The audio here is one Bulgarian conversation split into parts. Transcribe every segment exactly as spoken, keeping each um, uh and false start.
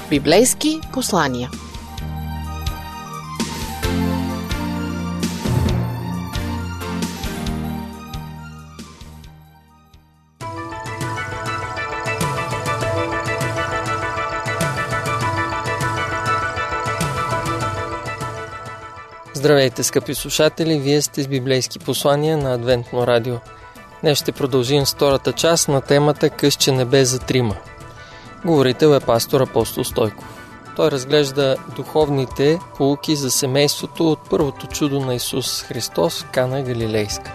Библейски послания. Здравейте, скъпи слушатели! Вие сте с библейски послания на Адвентно радио. Днес ще продължим с втората част на темата "Късче небе за трима". Говорител е пастор Апостол Стойков. Той разглежда духовните поуки за семейството от първото чудо на Исус Христос в Кана Галилейска.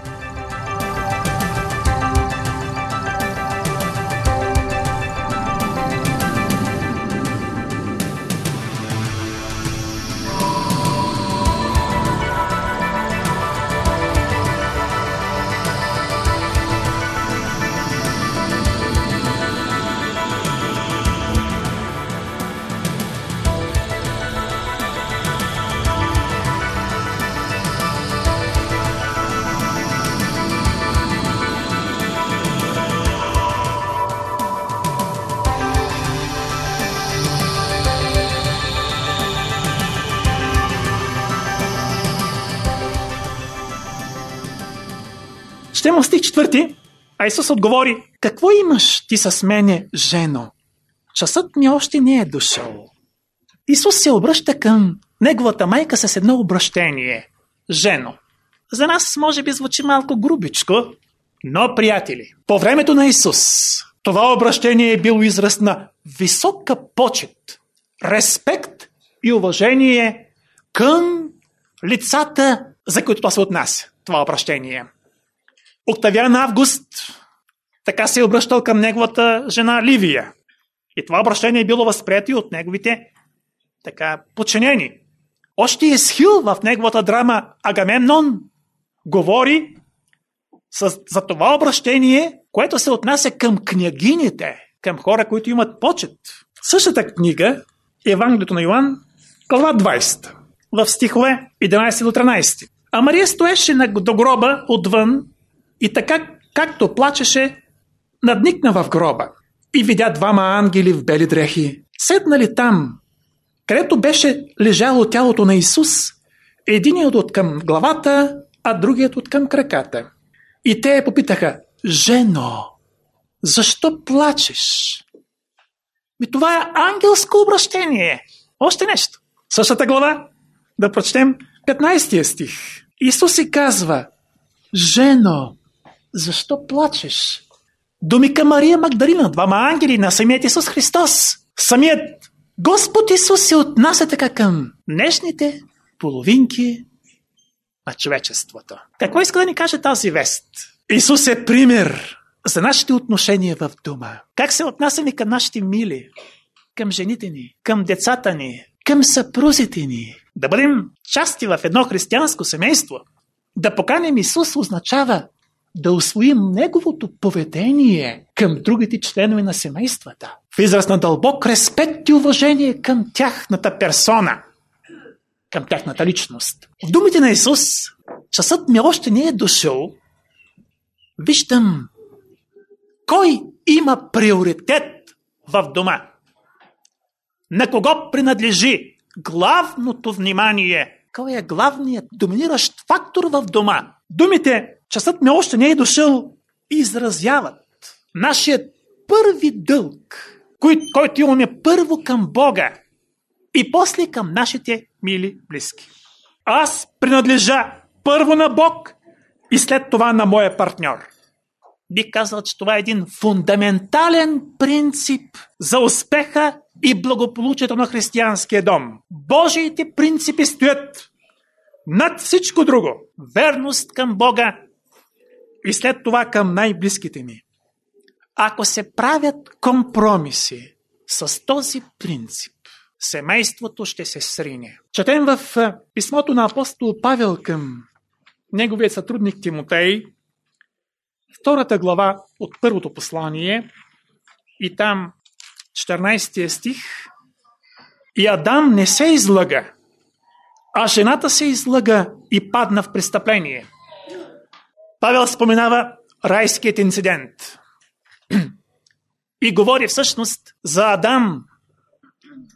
Четем стих четвърти, а Исус отговори: "Какво имаш ти с мене, жено? Часът ми още не е дошъл." Исус се обръща към неговата майка с едно обращение: жено. За нас може би звучи малко грубичко, но, приятели, по времето на Исус това обращение е било израз на висока почет, респект и уважение към лицата, за които това се отнася, това обращение. Октавиан Август така се е обръщал към неговата жена Ливия. И това обращение е било възприето от неговите така подчинени. Още Есхил в неговата драма Агамемнон говори с, за това обращение, което се отнася към княгините, към хора, които имат почет. Същата книга, Евангелието на Йоан, глава двадесета, в стихове единадесети до тринадесети. А Мария стоеше до гроба отвън и така, както плачеше, надникна в гроба и видя двама ангели в бели дрехи, седнали там, където беше лежало тялото на Исус, единият от към главата, а другият от към краката. И те я попитаха: "Жено, защо плачеш?" И това е ангелско обращение. Още нещо. Същата глава, да прочетем петнадесети стих. Исус си казва: "Жено, защо плачеш?" Думи към Мария Магдалина, двама ангели на самият Исус Христос. Самият Господ Исус се отнася така към днешните половинки на човечеството. Какво иска да ни каже тази вест? Исус е пример за нашите отношения в дома. Как се отнасяме към нашите мили, към жените ни, към децата ни, към съпрузите ни. Да бъдем части в едно християнско семейство. Да поканим Исус означава да усвоим неговото поведение към другите членове на семействата. В израз на дълбок респект и уважение към тяхната персона, към тяхната личност. В думите на Исус: "Часът ми още не е дошъл", виждам кой има приоритет в дома. На кого принадлежи главното внимание? Кой е главният доминиращ фактор в дома? Думите "часът ми още не е дошъл" изразяват нашият първи дълг, кой, който имаме първо към Бога и после към нашите мили близки. Аз принадлежа първо на Бог и след това на моя партньор. Бих казал, че това е един фундаментален принцип за успеха и благополучието на християнския дом. Божиите принципи стоят над всичко друго. Верност към Бога и след това към най-близките ни. Ако се правят компромиси с този принцип, семейството ще се срине. Четем в писмото на апостол Павел към неговия сътрудник Тимотей, втората глава от първото послание, и там четиринадесети стих: "И Адам не се излъга, а жената се излъга и падна в престъпление." Павел споменава райският инцидент и говори всъщност за Адам,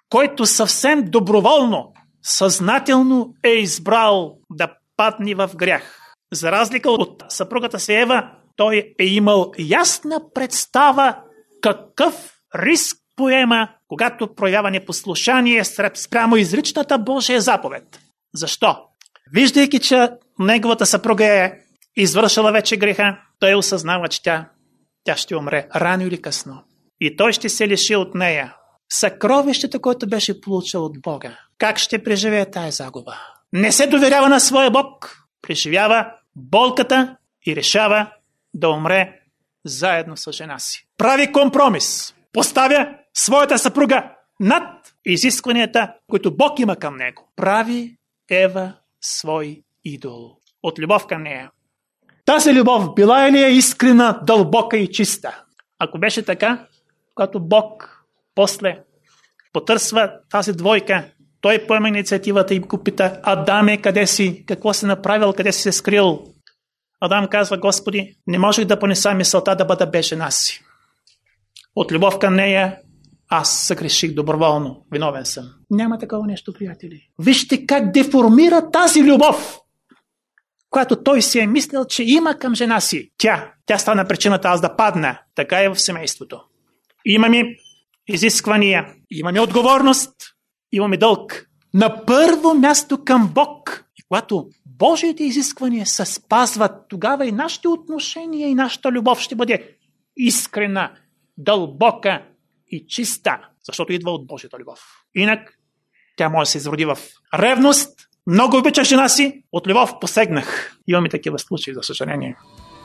който съвсем доброволно, съзнателно е избрал да падне в грях. За разлика от съпругата си Ева, той е имал ясна представа какъв риск поема, когато проявява непослушание спрямо изричната Божия заповед. Защо? Виждайки, че неговата съпруга е извършила вече греха, той осъзнава, че тя, тя ще умре рано или късно. И той ще се лиши от нея съкровището, което беше получил от Бога. Как ще преживее тая загуба? Не се доверява на своя Бог, преживява болката и решава да умре заедно с жена си. Прави компромис. Поставя своята съпруга над изискванията, които Бог има към него. Прави Ева свой идол. От любов към нея. Тази любов била ли е искрена, дълбока и чиста? Ако беше така, когато Бог после потърсва тази двойка, той поема инициативата и го пита: Адаме, къде си? Какво си направил? Къде си се скрил? Адам казва: Господи, не можех да понеса мисълта да бъда без жена си. От любов към нея аз съгреших доброволно. Виновен съм. Няма такова нещо, приятели. Вижте как деформира тази любов, която той си е мислил, че има към жена си. Тя, тя стана причината аз да падна. Така е в семейството. Имаме изисквания, имаме отговорност, имаме дълг. На първо място към Бог. И когато Божиите изисквания се спазват, тогава и нашите отношения и нашата любов ще бъде искрена, дълбока и чиста, защото идва от Божията любов. Инак тя може да се изроди в ревност. Много обичах жена си, от любов посегнах. Имаме такива случаи, за съжаление.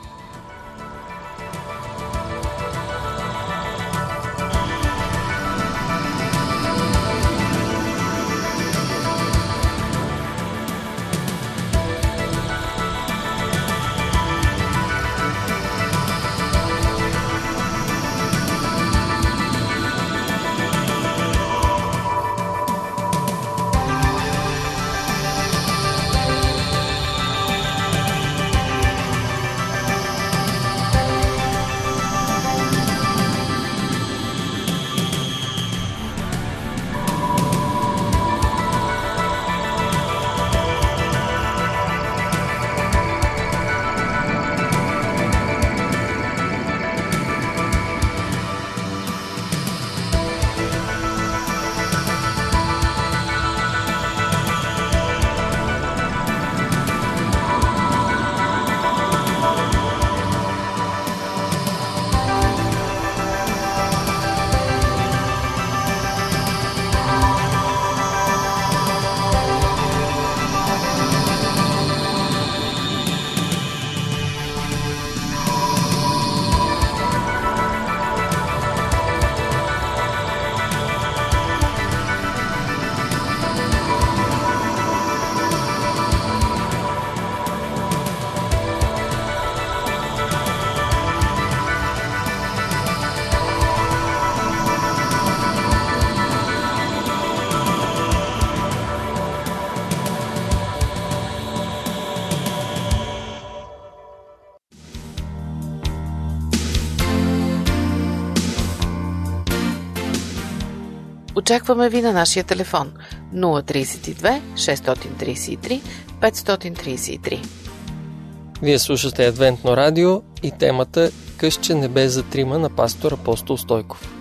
Очакваме ви на нашия телефон нула три две шест три три пет три три. Вие слушате Адвентно радио и темата "Късче небе за трима" на пастор Апостол Стойков.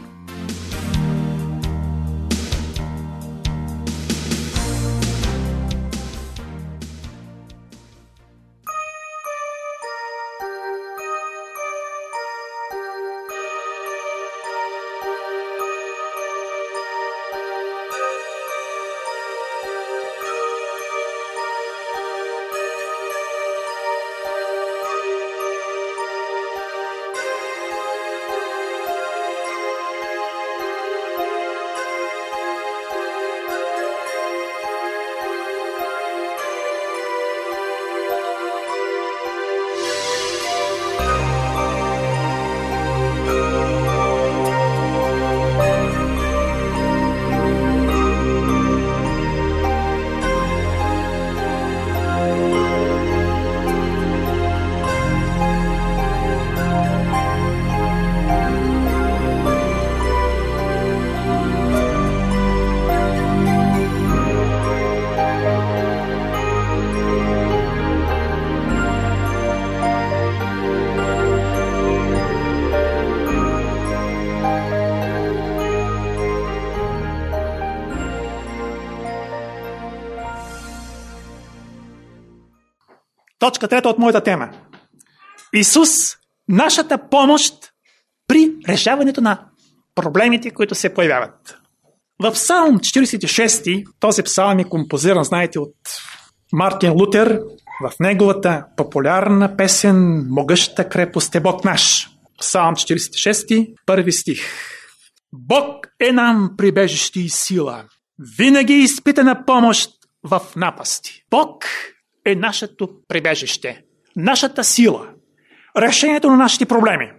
Точка трета от моята тема. Исус, нашата помощ при решаването на проблемите, които се появяват. В Псалм четиридесет и шести, този псалм е композиран, знаете, от Мартин Лутер, в неговата популярна песен "Могъща крепост е Бог наш". Псалм четиридесет и шести, първи стих. Бог е нам прибежище и сила, винаги изпитана помощ в напасти. Бог е нашето прибежище, нашата сила, решението на нашите проблеми.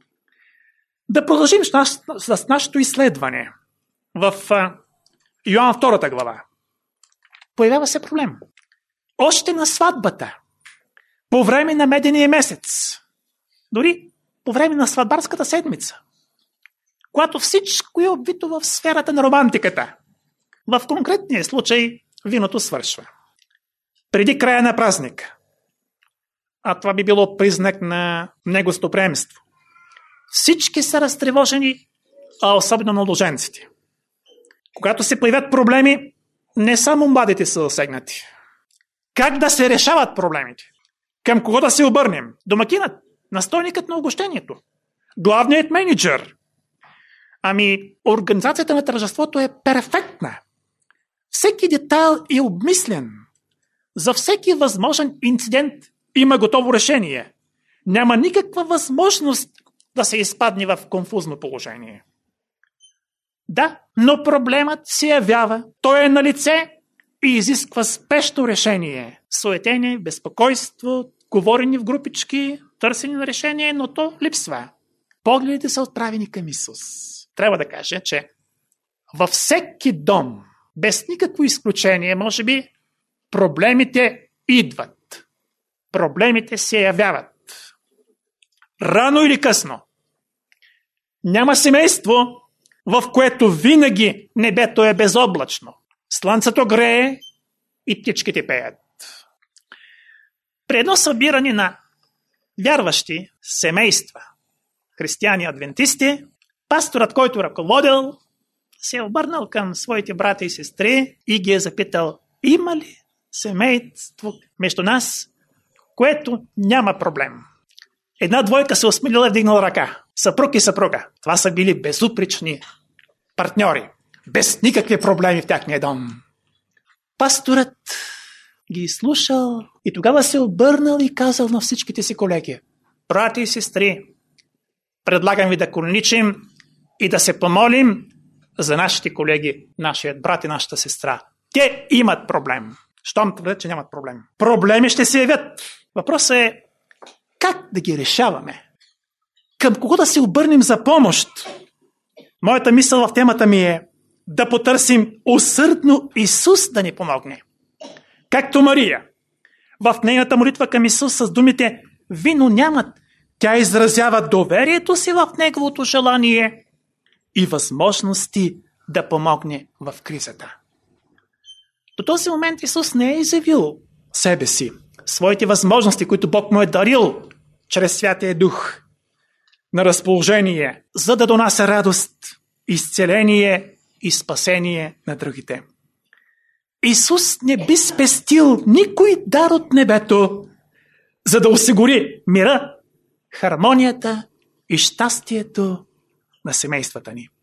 Да продължим с, наш, с нашето изследване. В uh, Йоан втора глава появява се проблем. Още на сватбата, по време на медения месец, дори по време на сватбарската седмица, когато всичко е обвито в сферата на романтиката, в конкретния случай виното свършва. Преди края на празника, а това би било признак на негостоприемство, всички са разтревожени, а особено младоженците. Когато се появят проблеми, не само младите са засегнати. Как да се решават проблемите? Към кого да се обърнем? Домакинът, настойникът на угощението, главният менеджер. Ами, организацията на тържеството е перфектна. Всеки детайл е обмислен. За всеки възможен инцидент има готово решение. Няма никаква възможност да се изпадне в конфузно положение. Да, но проблемът се явява. Той е на лице и изисква спешно решение. Суетение, безпокойство, говорени в групички, търсене на решение, но то липсва. Погледите са отправени към Исус. Трябва да кажа, че във всеки дом, без никакво изключение, може би, проблемите идват. Проблемите се явяват. Рано или късно. Няма семейство, в което винаги небето е безоблачно. Слънцето грее и птичките пеят. При едно събиране на вярващи семейства, християни-адвентисти, пасторът, който ръководил, се е обърнал към своите брата и сестри и ги е запитал: има ли семейство между нас, което няма проблем? Една двойка се осмелила и вдигнала ръка. Съпруг и съпруга. Това са били безупречни партньори, без никакви проблеми в тяхния дом. Пасторът ги слушал и тогава се обърнал и казал на всичките си колеги: брати и сестри, предлагам ви да коленичим и да се помолим за нашите колеги, нашият брат и нашата сестра. Те имат проблем. Щом твърдят, че нямат проблем. Проблеми ще се явят. Въпросът е как да ги решаваме. Към кого да се обърнем за помощ? Моята мисъл в темата ми е да потърсим усърдно Исус да ни помогне. Както Мария. В нейната молитва към Исус с думите "вино нямат", тя изразява доверието си в Неговото желание и възможности да помогне в кризата. До този момент Исус не е изявил себе си, своите възможности, които Бог му е дарил чрез Святия Дух, на разположение, за да донася радост, изцеление и спасение на другите. Исус не би спестил никой дар от небето, за да осигури мира, хармонията и щастието на семействата ни.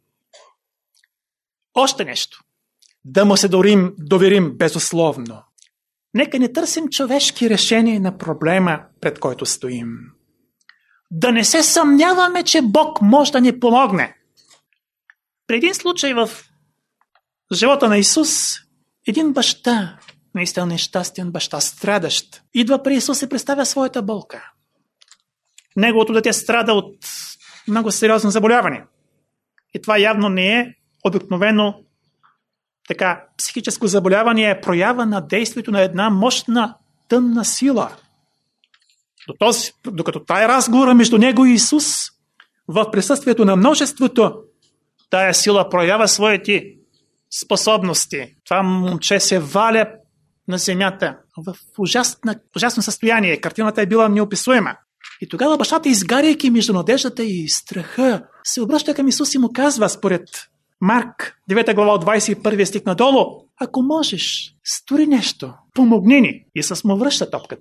Още нещо. Да му се доверим, доверим безусловно. Нека не търсим човешки решения на проблема, пред който стоим. Да не се съмняваме, че Бог може да ни помогне. При един случай в живота на Исус, един баща, наистина нещастен баща, страдащ, идва при Исус и представя своята болка. Неговото дете страда от много сериозно заболяване. И това явно не е обикновено така психическо заболяване, е проява на действието на една мощна тъмна сила. До този, докато тая разговора между него и Исус, в присъствието на множеството, тая сила проява своите способности. Това момче се валя на земята в ужасно, ужасно състояние. Картината е била неописуема. И тогава бащата, изгаряйки между надеждата и страха, се обръща към Исус и му казва, според Марк, девета глава от двадесет и първи стих надолу: ако можеш, стори нещо, помогни ни. Исус му връща топката.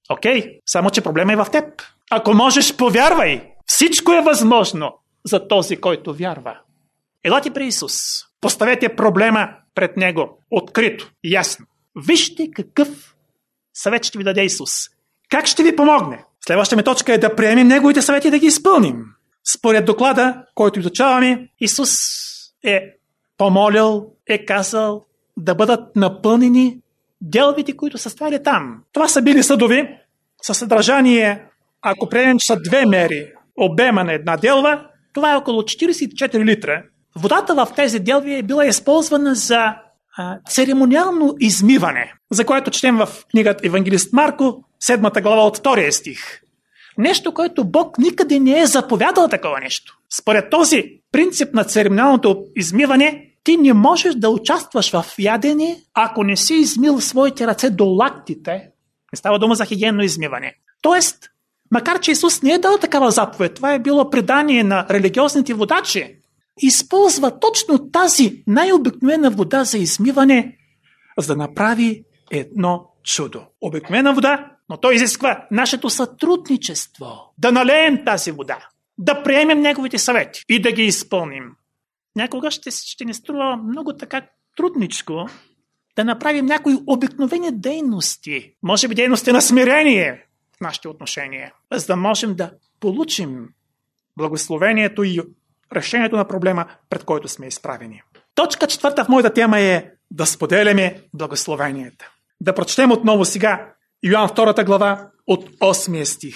Окей, само че проблема е в теб. Ако можеш, повярвай. Всичко е възможно за този, който вярва. Елате при Исус. Поставете проблема пред Него. Открито, ясно. Вижте какъв съвет ще ви даде Исус. Как ще ви помогне? Следващата ми точка е да приемем Неговите съвети и да ги изпълним. Според доклада, който изучаваме, Исус е помолил, е казал да бъдат напълнени делвите, които са стояли там. Това са били съдови със съдържание, ако приемем, че са две мери обема на една делва, това е около четиридесет и четири литра. Водата в тези делви е била използвана за а, церемониално измиване, за което четем в книгата Евангелист Марко, седмата глава от втория стих. Нещо, което Бог никъде не е заповядал такова нещо. Според този принцип на церемониалното измиване, ти не можеш да участваш в ядене, ако не си измил своите ръце до лактите. Не става дума за хигиенно измиване. Тоест, макар че Исус не е дал такава заповед, това е било предание на религиозните водачи, използва точно тази най-обикновена вода за измиване, за да направи едно чудо. Обикновена вода, но той изисква нашето сътрудничество. Да налеем тази вода, да приемем Неговите съвети и да ги изпълним. Някога ще, ще ни струва много така трудничко да направим някои обикновени дейности. Може би дейности на смирение в нашите отношения, за да можем да получим благословението и решението на проблема, пред който сме изправени. Точка четвърта в моята тема е да споделяме благословенията. Да прочетем отново сега Йоан втората глава от осмия стих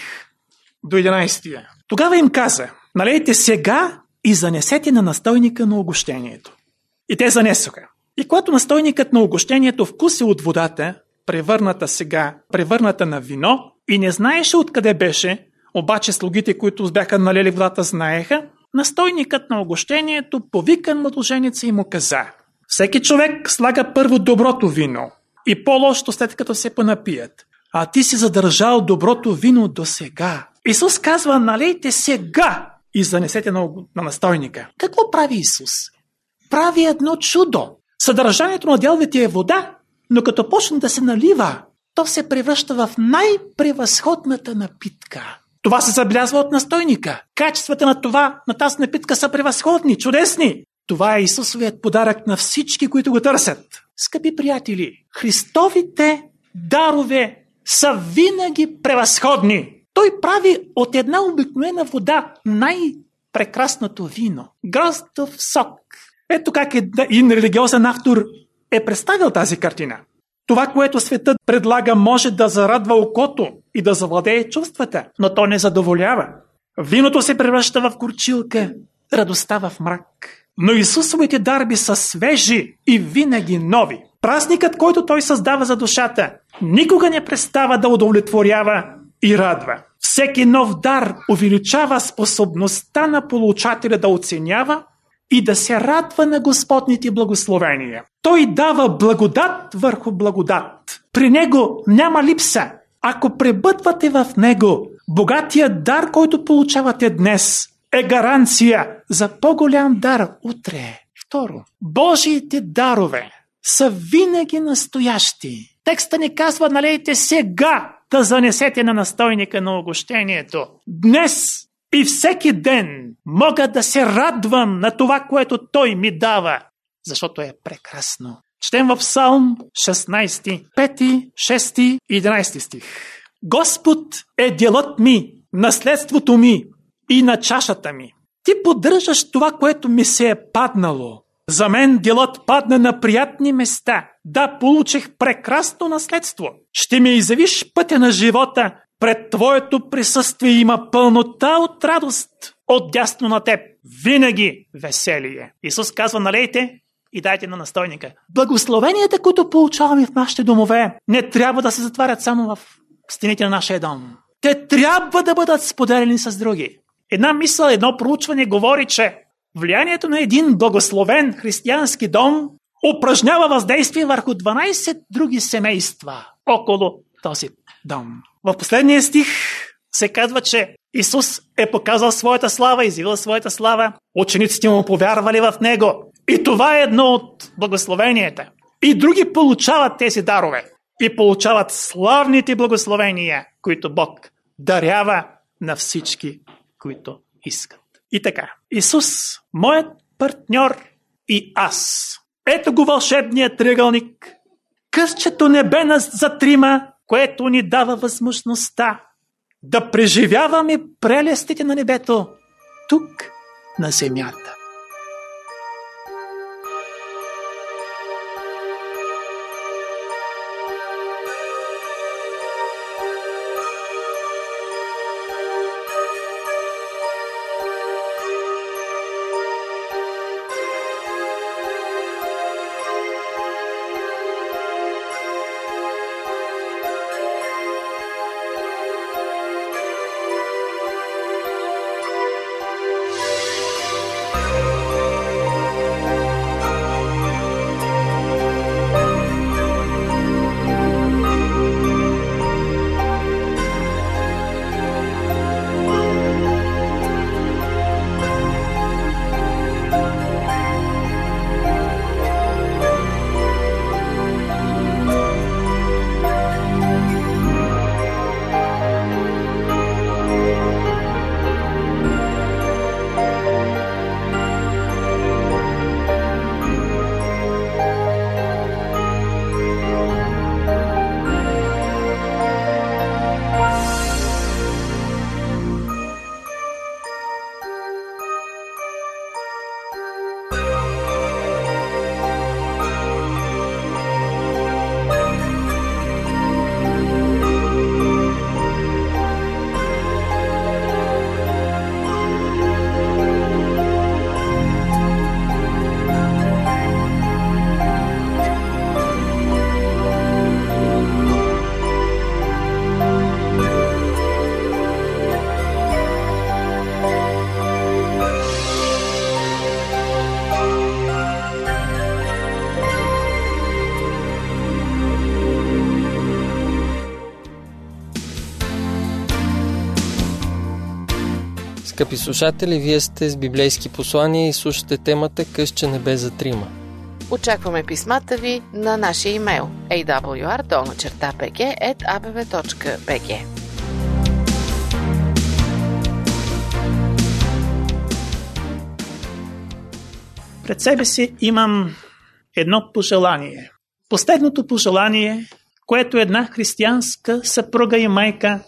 до единайсетия. Тогава им каза: налейте сега и занесете на настойника на огощението. И те занесоха. И когато настойникът на огощението вкуси от водата, превърната сега, превърната на вино, и не знаеше откъде беше, обаче слугите, които бяха налели водата, знаеха, настойникът на огощението повикан младоженица и му каза: всеки човек слага първо доброто вино и по-лошото след като се понапият, а ти си задържал доброто вино до сега. Исус казва: налейте сега и занесете на, на настойника. Какво прави Исус? Прави едно чудо. Съдържанието на делвите е вода, но като почне да се налива, то се превръща в най-превъзходната напитка. Това се забелязва от настойника. Качествата на това, на тази напитка са превъзходни, чудесни. Това е Исусовият подарък на всички, които го търсят. Скъпи приятели, Христовите дарове са винаги превъзходни. Той прави от една обикновена вода най-прекрасното вино. Гроздов сок. Ето как един религиозен автор е представил тази картина. Това, което светът предлага, може да зарадва окото и да завладее чувствата, но то не задоволява. Виното се превръща в горчилка, радостта в мрак. Но Исусовите дарби са свежи и винаги нови. Празникът, който той създава за душата, никога не престава да удовлетворява и радва. Всеки нов дар увеличава способността на получателя да оценява и да се радва на Господните благословения. Той дава благодат върху благодат. При него няма липса. Ако пребъдвате в него, богатия дар, който получавате днес, е гаранция за по-голям дар утре. Второ, Божиите дарове са винаги настоящи. Текста ни казва: налейте сега да занесете на настойника на огощението. Днес и всеки ден мога да се радвам на това, което той ми дава, защото е прекрасно. Четем в Псалм шестнайсети, пети, шести и единайсети стих. Господ е делът ми, наследството ми и на чашата ми. Ти поддържаш това, което ми се е паднало. За мен делът падна на приятни места. Да, получих прекрасно наследство. Ще ми изявиш пътя на живота. Пред твоето присъствие има пълнота от радост. Отдясно на теб винаги веселие. Исус казва: налейте и дайте на настойника. Благословенията, които получаваме в нашите домове, не трябва да се затварят само в стените на нашия дом. Те трябва да бъдат споделени с други. Една мисъл, едно проучване говори, че влиянието на един благословен християнски дом упражнява въздействие върху дванайсет други семейства около този дом. В последния стих се казва, че Исус е показал своята слава, изявил своята слава. Учениците му повярвали в него. И това е едно от благословенията. И други получават тези дарове. И получават славните благословения, които Бог дарява на всички, които искат. И така, Исус, моят партньор и аз. Ето го вълшебният триъгълник, късчето небе за трима, което ни дава възможността да преживяваме прелестите на небето тук на земята. Скъпи слушатели, вие сте с библейски послания и слушате темата Късче небе за трима. Очакваме писмата ви на нашия имейл ей дабъл ю ар долна черта би джи ет а би ви точка би джи. Пред себе си имам едно пожелание. Последното пожелание, което една християнска съпруга и майка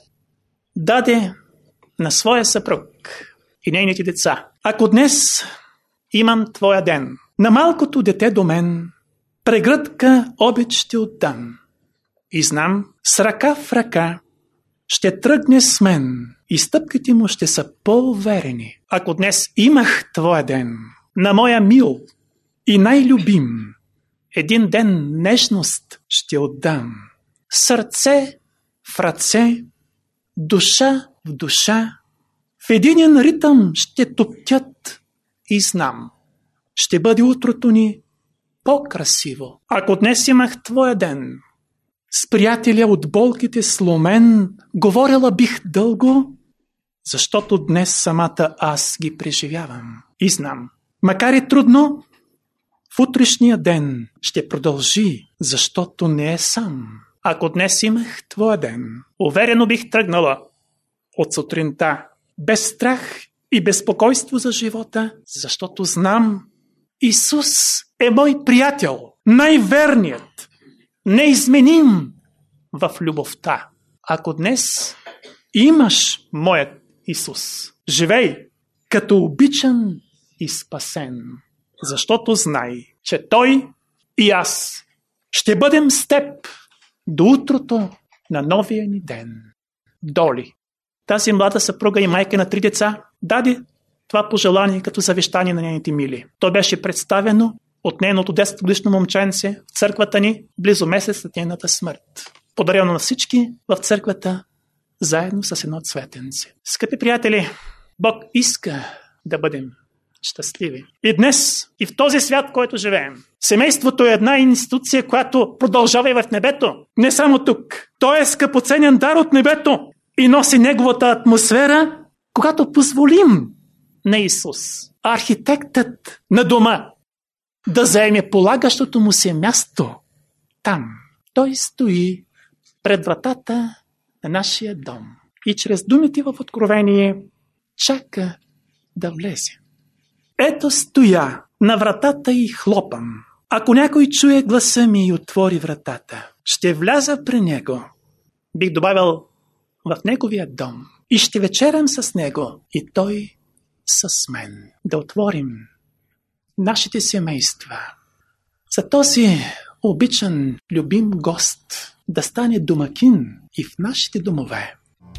даде на своя съпруг и нейните деца. Ако днес имам твоя ден, на малкото дете до мен прегръдка обич ще отдам. И знам, с ръка в ръка ще тръгне с мен и стъпките му ще са по-уверени. Ако днес имах твоя ден, на моя мил и най-любим, един ден нежност ще отдам. Сърце в ръце, душа в душа, в единен ритъм ще топтят и знам, ще бъде утрото ни по-красиво. Ако днес имах твоя ден, с приятеля от болките сломен, говорила бих дълго, защото днес самата аз ги преживявам. И знам, макар и трудно, в утрешния ден ще продължи, защото не е сам. Ако днес имах твоя ден, уверено бих тръгнала от сутринта, без страх и безпокойство за живота, защото знам, Исус е мой приятел, най-верният, неизменим в любовта. Ако днес имаш моят Исус, живей като обичан и спасен, защото знай, че Той и аз ще бъдем с теб до утрото на новия ни ден. Доли, тази млада съпруга и майка на три деца, даде това пожелание като завещание на нейните мили. То беше представено от нейното десетгодишно момченце в църквата ни близо месец след нейната смърт. Подарено на всички в църквата, заедно с едно цветенце. Скъпи приятели, Бог иска да бъдем щастливи. И днес, и в този свят, в който живеем, семейството е една институция, която продължава и в небето. Не само тук. Той е скъпоценен дар от небето и носи неговата атмосфера, когато позволим на Исус, архитектът на дома, да заеме полагащото му се място там. Той стои пред вратата на нашия дом и чрез думите в Откровение чака да влезе. Ето стоя на вратата и хлопам. Ако някой чуе гласа ми и отвори вратата, ще вляза при него. Бих добавил в неговия дом и ще вечерям с него и той с мен. Да отворим нашите семейства за този обичан, любим гост да стане домакин и в нашите домове.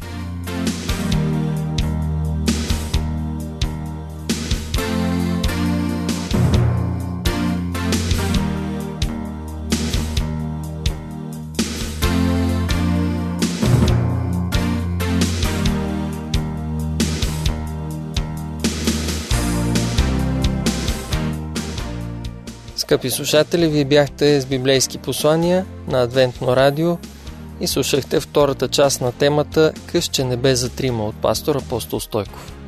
Скъпи слушатели, вие бяхте с библейски послания на Адвентно радио и слушахте втората част на темата "Късче небе за трима" от пастор Апостол Стойков.